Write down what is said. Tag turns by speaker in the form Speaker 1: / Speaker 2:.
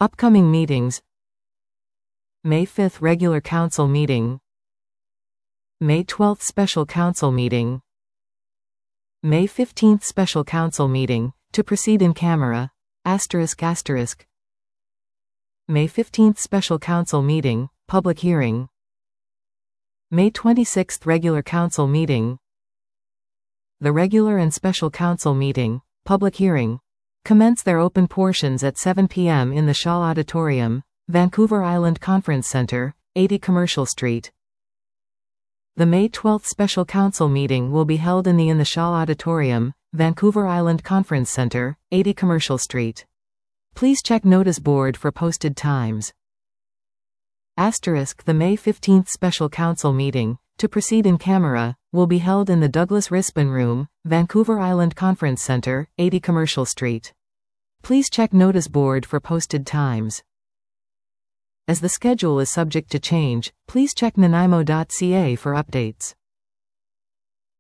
Speaker 1: Upcoming meetings: May 5th Regular Council Meeting, May 12th Special Council Meeting, May 15th Special Council Meeting, to proceed in camera, ****. May 15th Special Council Meeting, Public Hearing. May 26th Regular Council Meeting. The Regular and Special Council Meeting, Public Hearing, commence their open portions at 7 p.m. in the Shaw Auditorium, Vancouver Island Conference Centre, 80 Commercial Street. The May 12th Special Council Meeting will be held in the Shaw Auditorium, Vancouver Island Conference Centre, 80 Commercial Street. Please check notice board for posted times. The May 15th Special Council Meeting, to proceed in camera, will be held in the Douglas Rispin Room, Vancouver Island Conference Centre, 80 Commercial Street. Please check notice board for posted times. As the schedule is subject to change, please check nanaimo.ca for updates.